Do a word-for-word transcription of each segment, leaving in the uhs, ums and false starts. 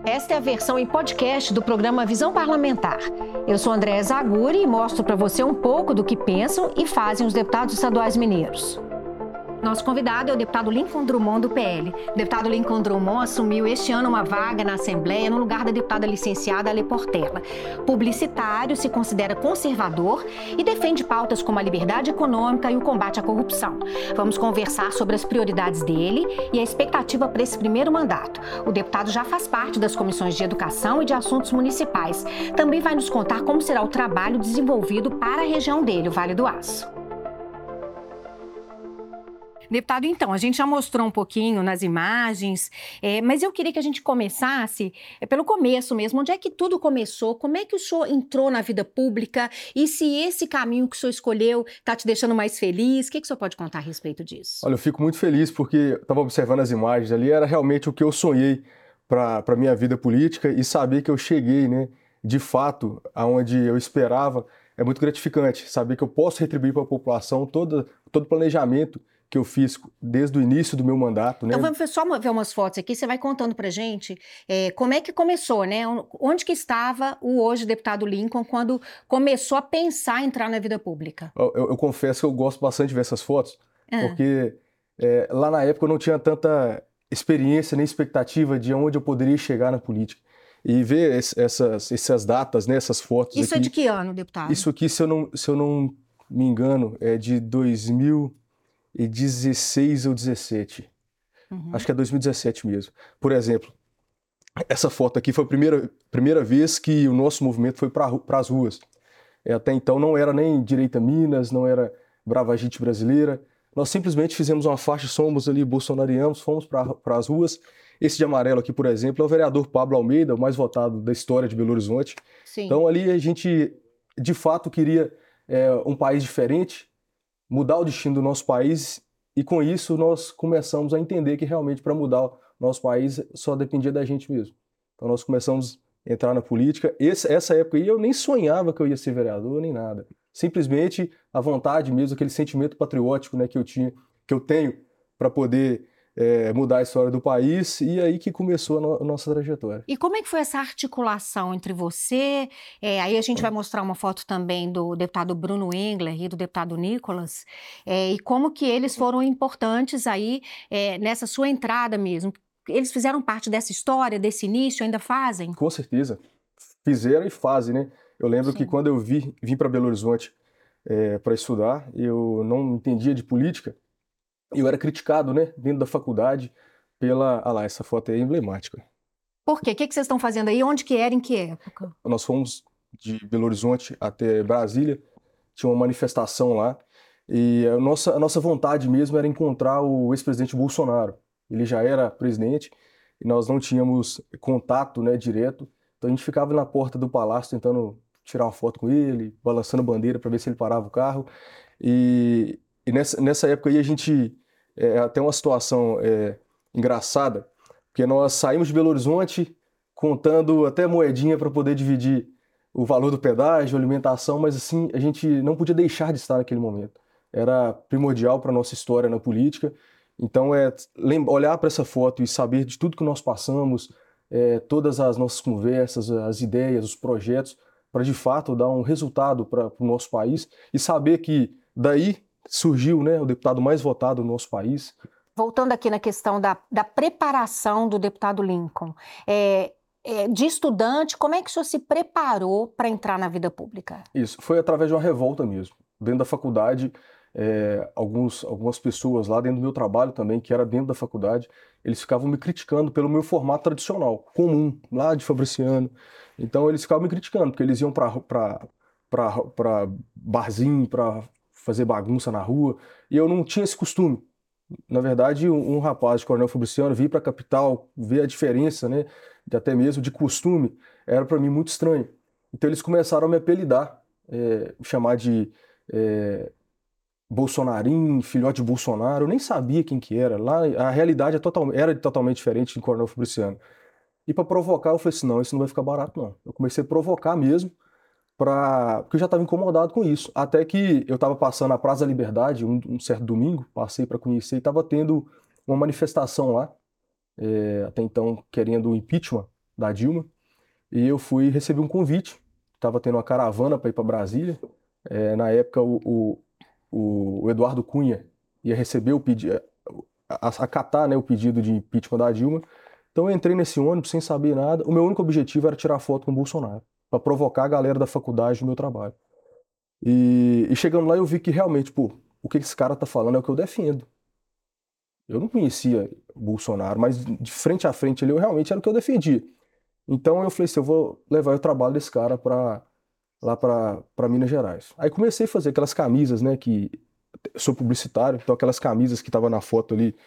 Esta é a versão em podcast do programa Visão Parlamentar. Eu sou Andréa Zaguri e mostro para você um pouco do que pensam e fazem os deputados estaduais mineiros. Nosso convidado é o deputado Lincoln Drummond, do P L. O deputado Lincoln Drummond assumiu este ano uma vaga na Assembleia no lugar da deputada licenciada Ale Portela. Publicitário, se considera conservador e defende pautas como a liberdade econômica e o combate à corrupção. Vamos conversar sobre as prioridades dele e a expectativa para esse primeiro mandato. O deputado já faz parte das comissões de Educação e de Assuntos Municipais. Também vai nos contar como será o trabalho desenvolvido para a região dele, o Vale do Aço. Deputado, então, a gente já mostrou um pouquinho nas imagens, é, mas eu queria que a gente começasse é, pelo começo mesmo. Onde é que tudo começou? Como é que o senhor entrou na vida pública? E se esse caminho que o senhor escolheu está te deixando mais feliz? O que, que o senhor pode contar a respeito disso? Olha, eu fico muito feliz porque estava observando as imagens ali, era realmente o que eu sonhei para a minha vida política e saber que eu cheguei, né, de fato, aonde eu esperava, é muito gratificante. Saber que eu posso retribuir para a população todo, todo o planejamento que eu fiz desde o início do meu mandato, né? Então vamos só ver umas fotos aqui, você vai contando pra gente é, como é que começou, né? Onde que estava o hoje deputado Lincoln quando começou a pensar em entrar na vida pública? Eu, eu, eu confesso que eu gosto bastante de ver essas fotos, ah. porque é, lá na época eu não tinha tanta experiência nem expectativa de onde eu poderia chegar na política. E ver essas, essas datas, né, essas fotos Isso aqui, é de que ano, deputado? Isso aqui, se eu não, se eu não me engano, é de dois mil e dezesseis ou dezessete. Uhum. Acho que é dois mil e dezessete mesmo. Por exemplo, essa foto aqui foi a primeira, primeira vez que o nosso movimento foi para as ruas. É, até então não era nem Direita Minas, não era Brava Gente Brasileira. Nós simplesmente fizemos uma faixa, somos ali bolsonarianos, fomos para as ruas. Esse de amarelo aqui, por exemplo, é o vereador Pablo Almeida, o mais votado da história de Belo Horizonte. Sim. Então ali a gente, de fato, queria é, um país diferente, mudar o destino do nosso país, e com isso nós começamos a entender que realmente para mudar o nosso país só dependia da gente mesmo. Então nós começamos a entrar na política. Esse, essa época aí eu nem sonhava que eu ia ser vereador, nem nada. Simplesmente a vontade mesmo, aquele sentimento patriótico, né, que eu tinha, que eu tenho para poder é, mudar a história do país, e aí que começou a, no, a nossa trajetória. E como é que foi essa articulação entre você, é, aí a gente vai mostrar uma foto também do deputado Bruno Engler e do deputado Nicolas, é, e como que eles foram importantes aí é, nessa sua entrada mesmo. Eles fizeram parte dessa história, desse início, ainda fazem? Com certeza, fizeram e fazem, né? Eu lembro Sim. que quando eu vi, vim para Belo Horizonte é, para estudar, eu não entendia de política, eu era criticado, né, dentro da faculdade pela... Ah lá, essa foto aí é emblemática. Por quê? O que vocês estão fazendo aí? Onde que era, em que época? Nós fomos de Belo Horizonte até Brasília, tinha uma manifestação lá, e a nossa, a nossa vontade mesmo era encontrar o ex-presidente Bolsonaro. Ele já era presidente e nós não tínhamos contato, né, direto, então a gente ficava na porta do palácio tentando tirar uma foto com ele, balançando bandeira para ver se ele parava o carro. E, e nessa, nessa época aí a gente... É até uma situação é, engraçada, porque nós saímos de Belo Horizonte contando até moedinha para poder dividir o valor do pedágio, alimentação, mas assim, a gente não podia deixar de estar naquele momento. Era primordial para a nossa história na política. Então, é olhar para essa foto e saber de tudo que nós passamos, é, todas as nossas conversas, as ideias, os projetos, para de fato dar um resultado para o nosso país e saber que daí surgiu, né, o deputado mais votado do nosso país. Voltando aqui na questão da, da preparação do deputado Lincoln, é, é, de estudante, como é que o senhor se preparou para entrar na vida pública? Isso, foi através de uma revolta mesmo. Dentro da faculdade, é, alguns, algumas pessoas lá dentro do meu trabalho também, que era dentro da faculdade, eles ficavam me criticando pelo meu formato tradicional, comum, lá de Fabriciano. Então eles ficavam me criticando, porque eles iam para barzinho, para fazer bagunça na rua, e eu não tinha esse costume. Na verdade, um, um rapaz de Coronel Fabriciano vir para a capital, ver a diferença, né, de até mesmo de costume, era para mim muito estranho. Então eles começaram a me apelidar, é, me chamar de é, Bolsonarim, filhote de Bolsonaro. Eu nem sabia quem que era. Lá a realidade é total, era totalmente diferente em Coronel Fabriciano. E para provocar, eu falei assim, não, isso não vai ficar barato não. Eu comecei a provocar mesmo, Pra... porque eu já estava incomodado com isso. Até que eu estava passando na Praça da Liberdade, um, um certo domingo, passei para conhecer, e estava tendo uma manifestação lá, é, até então querendo o impeachment da Dilma, e eu fui receber um convite. Estava tendo uma caravana para ir para Brasília. É, na época, o, o, o Eduardo Cunha ia receber o pedido, acatar, né, o pedido de impeachment da Dilma. Então eu entrei nesse ônibus sem saber nada. O meu único objetivo era tirar foto com o Bolsonaro, para provocar a galera da faculdade do meu trabalho. E, e chegando lá eu vi que realmente, pô, o que esse cara tá falando é o que eu defendo. Eu não conhecia o Bolsonaro, mas de frente a frente ali eu realmente era o que eu defendia. Então eu falei assim, eu vou levar o trabalho desse cara para lá para Minas Gerais. Aí comecei a fazer aquelas camisas, né, que sou publicitário, então aquelas camisas que estavam na foto ali,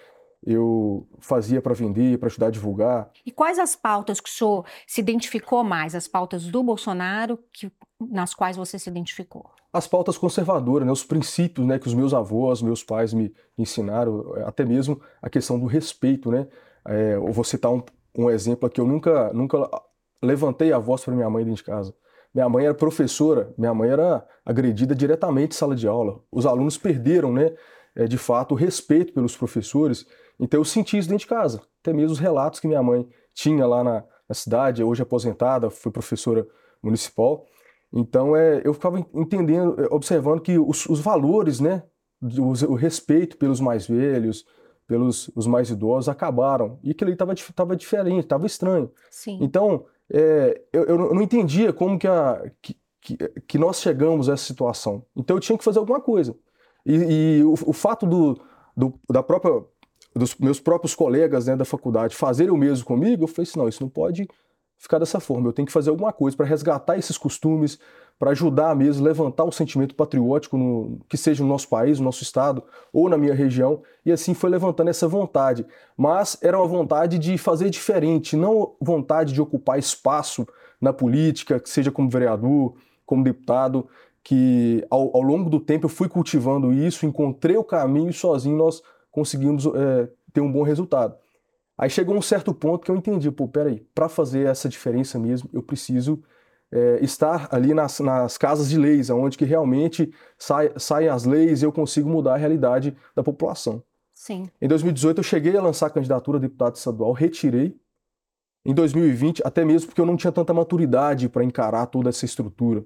eu fazia para vender, para ajudar a divulgar. E quais as pautas que o senhor se identificou mais? As pautas do Bolsonaro que, nas quais você se identificou? As pautas conservadoras, né, os princípios, né, que os meus avós, meus pais me ensinaram, até mesmo a questão do respeito, né? É, eu vou citar um, um exemplo aqui, eu nunca, nunca levantei a voz para minha mãe dentro de casa. Minha mãe era professora, minha mãe era agredida diretamente em sala de aula. Os alunos perderam, né, é, de fato, o respeito pelos professores. Então eu senti isso dentro de casa. Até mesmo os relatos que minha mãe tinha lá na, na cidade, hoje aposentada, foi professora municipal. Então é, eu ficava entendendo, observando que os, os valores, né, o, o respeito pelos mais velhos, pelos os mais idosos acabaram. E aquilo ali estava diferente, estava estranho. Sim. Então é, eu, eu não entendia como que, a, que, que, que nós chegamos a essa situação. Então eu tinha que fazer alguma coisa. E, e o, o fato do, do, da própria, dos meus próprios colegas, né, da faculdade fazerem o mesmo comigo, eu falei assim, não, isso não pode ficar dessa forma. Eu tenho que fazer alguma coisa para resgatar esses costumes, para ajudar mesmo, levantar o sentimento patriótico, no, que seja no nosso país, no nosso estado ou na minha região. E assim foi levantando essa vontade. Mas era uma vontade de fazer diferente, não vontade de ocupar espaço na política, que seja como vereador, como deputado, que ao, ao longo do tempo eu fui cultivando isso, encontrei o caminho e sozinho nós conseguimos é, ter um bom resultado. Aí chegou um certo ponto que eu entendi, pô, peraí, para fazer essa diferença mesmo, eu preciso é, estar ali nas, nas casas de leis, onde que realmente sai, saem as leis e eu consigo mudar a realidade da população. Sim. Em dois mil e dezoito eu cheguei a lançar a candidatura a deputado estadual, retirei. Em dois mil e vinte, até mesmo porque eu não tinha tanta maturidade para encarar toda essa estrutura.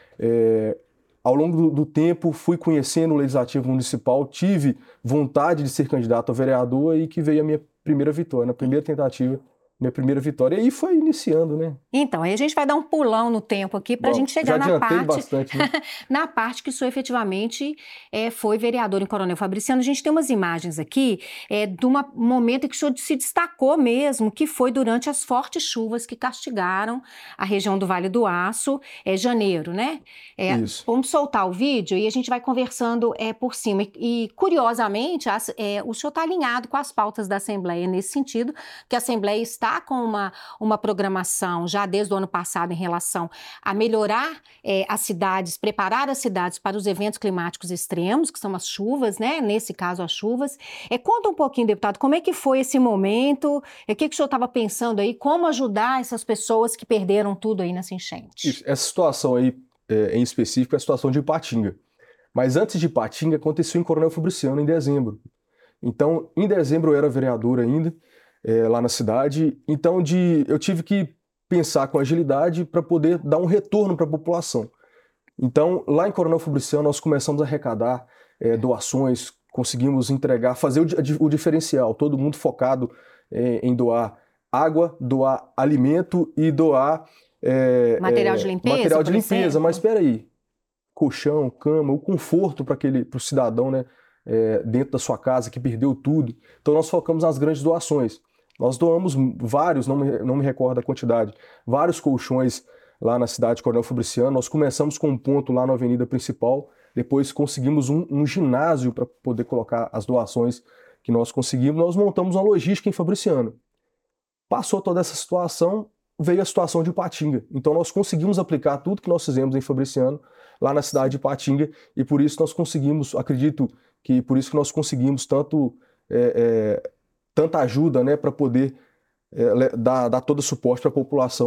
É, ao longo do, do tempo, fui conhecendo o Legislativo Municipal, tive vontade de ser candidato a vereador e que veio a minha primeira vitória, na primeira tentativa, minha primeira vitória. E aí foi iniciando, né? Então, aí a gente vai dar um pulão no tempo aqui para a gente chegar na parte, bastante, né? na parte que o senhor efetivamente é, foi vereador em Coronel Fabriciano. A gente tem umas imagens aqui é, de um momento em que o senhor se destacou mesmo, que foi durante as fortes chuvas que castigaram a região do Vale do Aço, é janeiro, né? É, Isso. Vamos soltar o vídeo e a gente vai conversando é, por cima. E, e curiosamente, as, é, o senhor está alinhado com as pautas da Assembleia nesse sentido, que a Assembleia está com uma, uma programação já desde o ano passado em relação a melhorar é, as cidades, preparar as cidades para os eventos climáticos extremos, que são as chuvas, né? Nesse caso, as chuvas. É, conta um pouquinho, deputado, como é que foi esse momento? É, o que, que o senhor estava pensando aí? Como ajudar essas pessoas que perderam tudo aí nessa enchente? Isso. Essa situação aí, é, em específico, é a situação de Ipatinga. Mas antes de Ipatinga, aconteceu em Coronel Fabriciano, em dezembro. Então, em dezembro eu era vereador ainda, é, lá na cidade. Então, de, eu tive que pensar com agilidade para poder dar um retorno para a população. Então, lá em Coronel Fabriciano, nós começamos a arrecadar é, doações, conseguimos entregar, fazer o, o diferencial, todo mundo focado é, em doar água, doar alimento e doar é, material é, de limpeza. Material de limpeza, exemplo. mas espera aí, colchão, cama, o conforto para aquele, para o cidadão, né, é, dentro da sua casa que perdeu tudo. Então nós focamos nas grandes doações. Nós doamos vários, não me, não me recordo a quantidade, vários colchões lá na cidade de Coronel Fabriciano. Nós começamos com um ponto lá na avenida principal, depois conseguimos um, um ginásio para poder colocar as doações que nós conseguimos. Nós montamos uma logística em Fabriciano. Passou toda essa situação, veio a situação de Ipatinga. Então nós conseguimos aplicar tudo que nós fizemos em Fabriciano lá na cidade de Ipatinga e por isso nós conseguimos, acredito que por isso que nós conseguimos tanto, é, é, tanta ajuda, né, para poder é, dar, dar todo o suporte para a população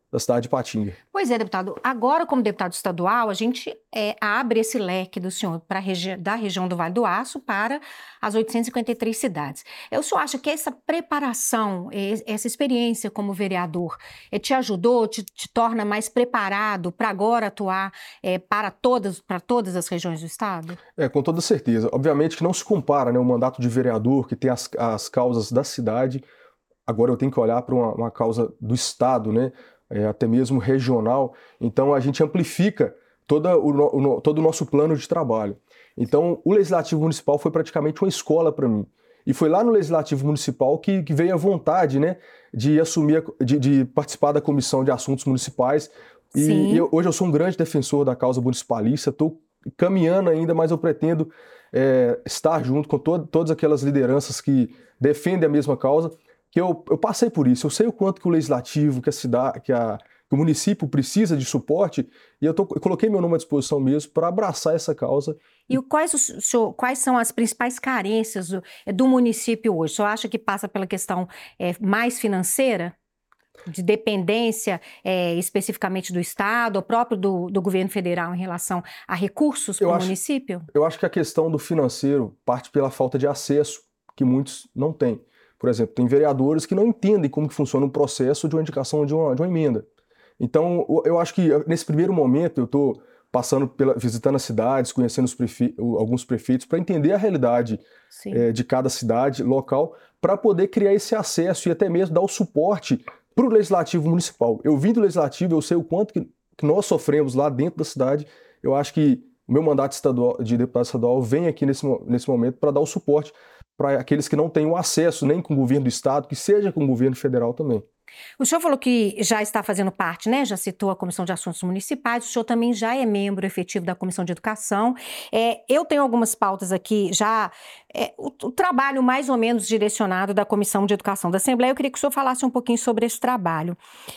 da cidade de Patinga. Pois é, deputado. Agora, como deputado estadual, a gente é, abre esse leque do senhor pra regi- da região do Vale do Aço para as oitocentas e cinquenta e três cidades. O senhor acha que essa preparação, eh, essa experiência como vereador, eh, te ajudou, te, te torna mais preparado para agora atuar eh, para todas, para todas as regiões do estado? É, com toda certeza. Obviamente que não se compara, né, o mandato de vereador, que tem as, as causas da cidade, agora eu tenho que olhar para uma, uma causa do estado, né? É, até mesmo regional, então a gente amplifica toda o, no, todo o nosso plano de trabalho. Então o Legislativo Municipal foi praticamente uma escola para mim. E foi lá no Legislativo Municipal que, que veio a vontade, né, de assumir, de, de participar da Comissão de Assuntos Municipais. E, e eu, hoje eu sou um grande defensor da causa municipalista, estou caminhando ainda, mas eu pretendo é, estar junto com to todas aquelas lideranças que defendem a mesma causa, que eu, eu passei por isso, eu sei o quanto que o legislativo, que a cidade, que, a, que o município precisa de suporte, e eu, tô, eu coloquei meu nome à disposição mesmo para abraçar essa causa. E quais, o senhor, quais são as principais carências do, do município hoje? O senhor acha que passa pela questão é, mais financeira? De dependência é, especificamente do Estado, ou próprio do, do governo federal em relação a recursos para o município? Eu acho que a questão do financeiro parte pela falta de acesso, que muitos não têm. Por exemplo, tem vereadores que não entendem como que funciona o processo de uma indicação de uma, de uma emenda. Então, eu acho que nesse primeiro momento eu estou passando pela, visitando as cidades, conhecendo os prefe, alguns prefeitos, para entender a realidade é, de cada cidade, local, para poder criar esse acesso e até mesmo dar o suporte para o Legislativo Municipal. Eu vim do Legislativo, eu sei o quanto que, que nós sofremos lá dentro da cidade. Eu acho que o meu mandato estadual, de deputado estadual vem aqui nesse, nesse momento para dar o suporte para aqueles que não têm o acesso nem com o governo do estado, que seja com o governo federal também. O senhor falou que já está fazendo parte, né? Já citou a Comissão de Assuntos Municipais, o senhor também já é membro efetivo da Comissão de Educação. É, eu tenho algumas pautas aqui, já é, o, o trabalho mais ou menos direcionado da Comissão de Educação da Assembleia. Eu queria que o senhor falasse um pouquinho sobre esse trabalho.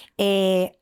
É,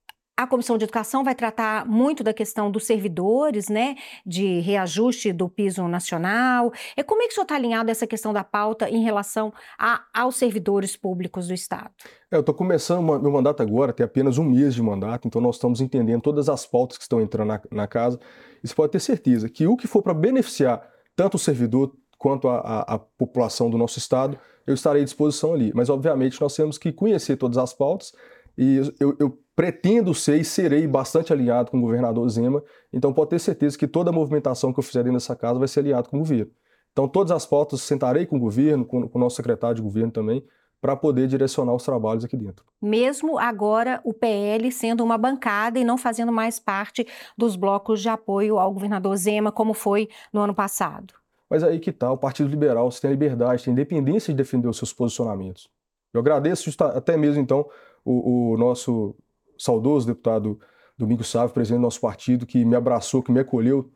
A Comissão de Educação vai tratar muito da questão dos servidores, né, de reajuste do piso nacional. E como é que o senhor está alinhado a essa questão da pauta em relação a, aos servidores públicos do Estado? É, eu estou começando meu mandato agora, tem apenas um mês de mandato, então nós estamos entendendo todas as pautas que estão entrando na, na casa. E você pode ter certeza que o que for para beneficiar tanto o servidor quanto a, a, a população do nosso Estado, eu estarei à disposição ali. Mas, obviamente, nós temos que conhecer todas as pautas e eu, eu pretendo ser e serei bastante alinhado com o governador Zema, então pode ter certeza que toda a movimentação que eu fizer dentro dessa casa vai ser alinhado com o governo. Então todas as pautas sentarei com o governo, com, com o nosso secretário de governo também, para poder direcionar os trabalhos aqui dentro. Mesmo agora o P L sendo uma bancada e não fazendo mais parte dos blocos de apoio ao governador Zema, como foi no ano passado. Mas aí que tá, o Partido Liberal você tem a liberdade, tem a independência de defender os seus posicionamentos. Eu agradeço até mesmo então o, o nosso saudoso deputado Domingos Sávio, presidente do nosso partido, que me abraçou, que me acolheu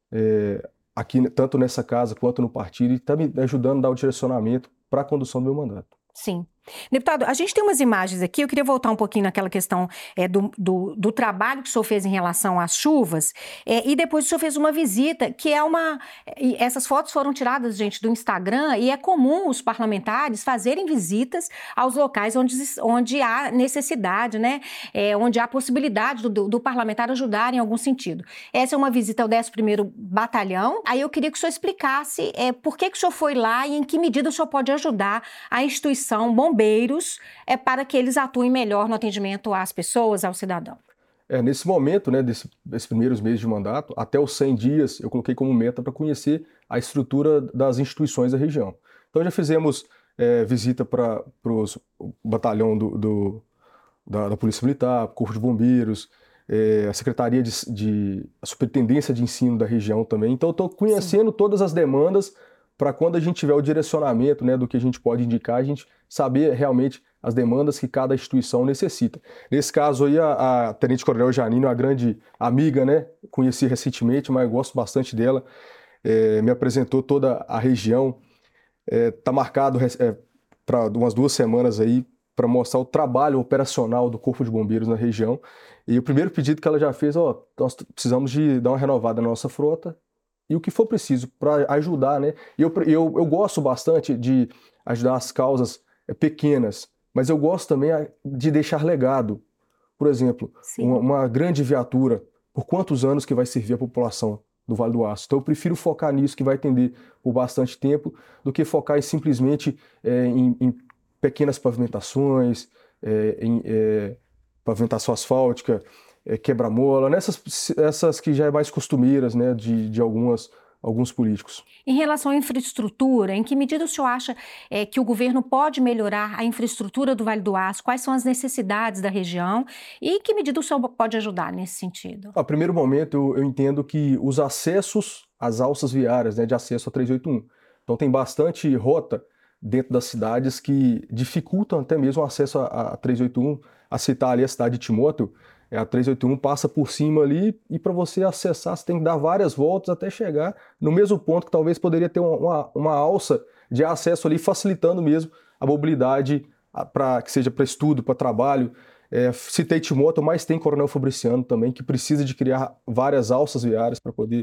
é, aqui, tanto nessa casa quanto no partido, e está me ajudando a dar o direcionamento para a condução do meu mandato. Sim. Deputado, a gente tem umas imagens aqui, eu queria voltar um pouquinho naquela questão é, do, do, do trabalho que o senhor fez em relação às chuvas, é, e depois o senhor fez uma visita, que é uma... E essas fotos foram tiradas, gente, do Instagram, e é comum os parlamentares fazerem visitas aos locais onde, onde há necessidade, né? É, onde há possibilidade do, do, do parlamentar ajudar em algum sentido. Essa é uma visita ao décimo primeiro Batalhão, aí eu queria que o senhor explicasse é, por que, que o senhor foi lá e em que medida o senhor pode ajudar a instituição Bombeiros é, para que eles atuem melhor no atendimento às pessoas, ao cidadão. É, nesse momento, né, desse, desses primeiros meses de mandato, até os cem dias, eu coloquei como meta para conhecer a estrutura das instituições da região. Então já fizemos é, visita para o batalhão do, do, da, da Polícia Militar, Corpo de Bombeiros, é, a Secretaria de, de a Superintendência de Ensino da região também. Então eu estou conhecendo Sim. todas as demandas para quando a gente tiver o direcionamento, né, do que a gente pode indicar, a gente saber realmente as demandas que cada instituição necessita. Nesse caso aí, a, a Tenente Coronel Janine, uma grande amiga, né, conheci recentemente, mas eu gosto bastante dela, é, me apresentou toda a região, está é, marcado é, para umas duas semanas aí, para mostrar o trabalho operacional do Corpo de Bombeiros na região, e o primeiro pedido que ela já fez, ó, nós precisamos de dar uma renovada na nossa frota, e o que for preciso para ajudar, né? Eu, eu, eu gosto bastante de ajudar as causas pequenas, mas eu gosto também de deixar legado. por exemplo, uma, uma grande viatura, por quantos anos que vai servir a população do Vale do Aço? Então eu prefiro focar nisso, que vai atender por bastante tempo, do que focar em, simplesmente é, em, em pequenas pavimentações, é, em é, pavimentação asfáltica, é, quebra-mola, nessas essas que já é mais costumeiras, né, de, de algumas, alguns políticos. Em relação à infraestrutura, em que medida o senhor acha é, que o governo pode melhorar a infraestrutura do Vale do Aço? Quais são as necessidades da região e em que medida o senhor pode ajudar nesse sentido? A primeiro momento, eu, eu entendo que os acessos às alças viárias, né, de acesso a trezentos e oitenta e um. Então tem bastante rota dentro das cidades que dificultam até mesmo o acesso a, a trezentos e oitenta e um. A citar ali a cidade de Timóteo, a trezentos e oitenta e um passa por cima ali e para você acessar você tem que dar várias voltas até chegar no mesmo ponto que talvez poderia ter uma, uma, uma alça de acesso ali, facilitando mesmo a mobilidade para que seja para estudo, para trabalho. É, citei Timóteo, mas tem Coronel Fabriciano também, que precisa de criar várias alças viárias para poder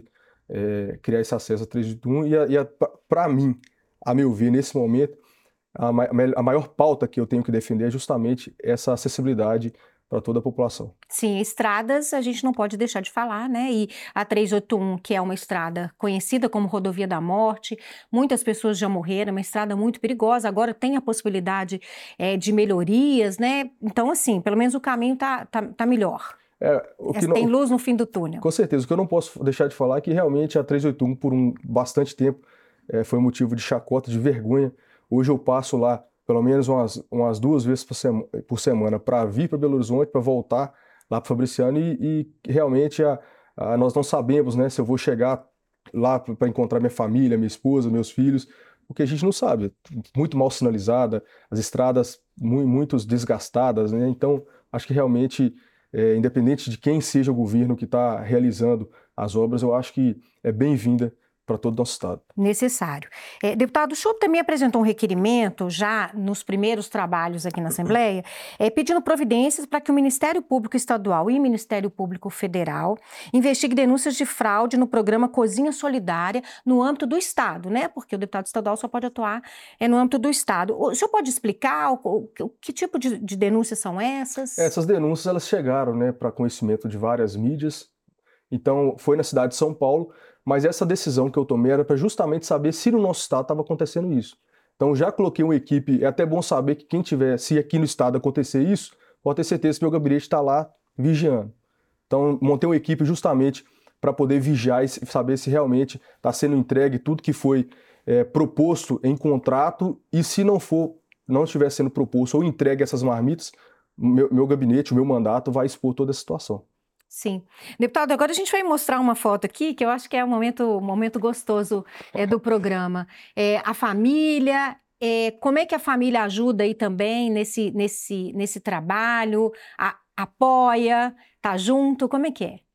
é, criar esse acesso a trezentos e oitenta e um. E, e para mim, a meu ver, nesse momento, a, ma a maior pauta que eu tenho que defender é justamente essa acessibilidade para toda a população. Sim, estradas a gente não pode deixar de falar, né? E a trezentos e oitenta e um, que é uma estrada conhecida como Rodovia da Morte, muitas pessoas já morreram, é uma estrada muito perigosa, agora tem a possibilidade é, de melhorias, né? Então, assim, pelo menos o caminho tá, tá, tá melhor. É, o que tem não, luz no fim do túnel. Com certeza. O que eu não posso deixar de falar é que realmente a trezentos e oitenta e um, por um bastante tempo, é, foi motivo de chacota, de vergonha. Hoje eu passo lá pelo menos umas, umas duas vezes por, sema, por semana para vir para Belo Horizonte, para voltar lá para Fabriciano e, e realmente a, a, nós não sabemos, né, se eu vou chegar lá para encontrar minha família, minha esposa, meus filhos, porque a gente não sabe. Muito mal sinalizada, as estradas muito, muito desgastadas, né? Então acho que realmente, é, independente de quem seja o governo que está realizando as obras, eu acho que é bem-vinda para todo o nosso estado. Necessário. É, deputado, o senhor também apresentou um requerimento, já nos primeiros trabalhos aqui na Assembleia, é, pedindo providências para que o Ministério Público Estadual e o Ministério Público Federal investiguem denúncias de fraude no programa Cozinha Solidária no âmbito do Estado, né? Porque o deputado estadual só pode atuar é, no âmbito do Estado. O senhor pode explicar o, o, o que tipo de, de denúncias são essas? Essas denúncias elas chegaram, né, para conhecimento de várias mídias. Então, foi na cidade de São Paulo, mas essa decisão que eu tomei era para justamente saber se no nosso estado estava acontecendo isso. Então, já coloquei uma equipe, é até bom saber que quem tiver, se aqui no estado acontecer isso, pode ter certeza que meu gabinete está lá vigiando. Então, montei uma equipe justamente para poder vigiar e saber se realmente está sendo entregue tudo que foi é, proposto em contrato e se não for, não estiver sendo proposto ou entregue essas marmitas, meu, meu gabinete, o meu mandato vai expor toda a situação. Sim. Deputado, agora a gente vai mostrar uma foto aqui que eu acho que é um momento, um momento gostoso é, do programa. É, a família, é, como é que a família ajuda aí também nesse, nesse, nesse trabalho? A, apoia, tá junto, como é que é?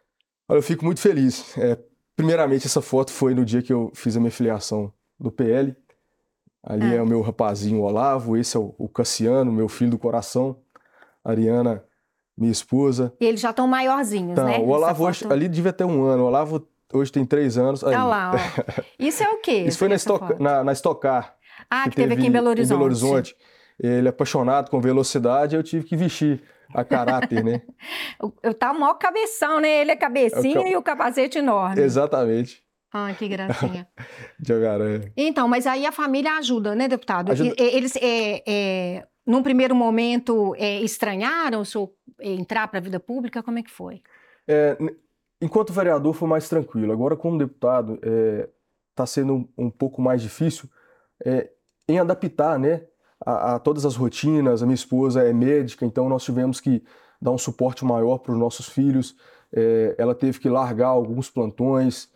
Eu fico muito feliz. É, primeiramente, essa foto foi no dia que eu fiz a minha filiação do P L. Ali ah. é o meu rapazinho Olavo, esse é o, o Cassiano, meu filho do coração, a Ariana, minha esposa. E eles já estão maiorzinhos, então, né? O Olavo hoje, ali devia ter um ano. O Olavo hoje tem três anos. Olha lá, ó. Isso é o quê? Isso foi na, Stock, na, na Stock Car. Ah, que, que teve, teve aqui em Belo Horizonte. Em Belo Horizonte. Ele é apaixonado com velocidade, eu tive que vestir a caráter, né? Tá o maior cabeção, né? Ele é cabecinha é o... e o capacete enorme. Exatamente. Ah, que gracinha. Jogaré. Então, mas aí a família ajuda, né, deputado? Ajuda... Eles, é, é, num primeiro momento, é, estranharam o senhor entrar para a vida pública? Como é que foi? É, enquanto vereador foi mais tranquilo. Agora, como deputado, está é, sendo um, um pouco mais difícil é, em adaptar, né, a, a todas as rotinas. A minha esposa é médica, então nós tivemos que dar um suporte maior para os nossos filhos. É, ela teve que largar alguns plantões.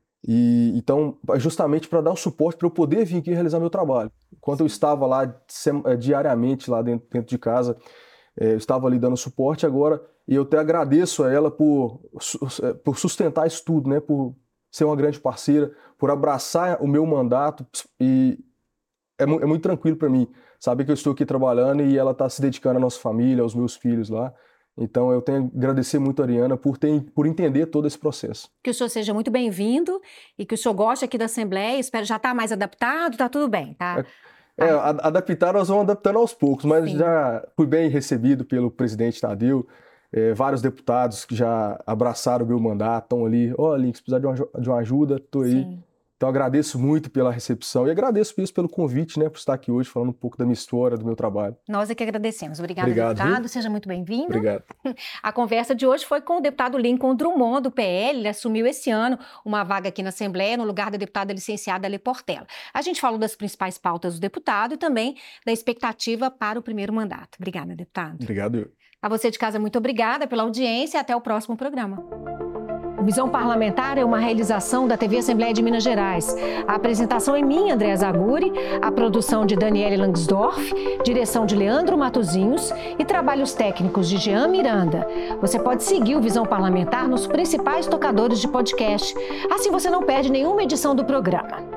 E, então, justamente para dar o suporte para eu poder vir aqui realizar meu trabalho. Enquanto eu estava lá diariamente, lá dentro, dentro de casa, é, eu estava ali dando suporte agora, e eu até agradeço a ela por, por sustentar isso tudo, né, por ser uma grande parceira, por abraçar o meu mandato, e é, é muito tranquilo para mim saber que eu estou aqui trabalhando e ela está se dedicando à nossa família, aos meus filhos lá. Então, eu tenho que agradecer muito a Ariana por, ter, por entender todo esse processo. Que o senhor seja muito bem-vindo e que o senhor goste aqui da Assembleia. Espero já estar mais adaptado, tá tudo bem, tá? É, adaptar nós vamos adaptando aos poucos, mas Sim. já fui bem recebido pelo presidente Tadeu, é, vários deputados que já abraçaram o meu mandato, estão ali, ó, oh, Link, se precisar de uma, de uma ajuda, estou aí. Sim. Então agradeço muito pela recepção e agradeço mesmo pelo convite, né, por estar aqui hoje falando um pouco da minha história, do meu trabalho. Nós é que agradecemos. Obrigada, Obrigado, deputado. viu? Seja muito bem-vindo. Obrigado. A conversa de hoje foi com o deputado Lincoln Drummond, do P L. Ele assumiu esse ano uma vaga aqui na Assembleia, no lugar da deputada licenciada Alê Portela. A gente falou das principais pautas do deputado e também da expectativa para o primeiro mandato. Obrigada, deputado. Obrigado. A você de casa, muito obrigada pela audiência e até o próximo programa. O Visão Parlamentar é uma realização da T V Assembleia de Minas Gerais. A apresentação é minha, Andréa Zaguri, a produção de Daniele Langsdorff, direção de Leandro Matozinhos e trabalhos técnicos de Jean Miranda. Você pode seguir o Visão Parlamentar nos principais tocadores de podcast. Assim você não perde nenhuma edição do programa.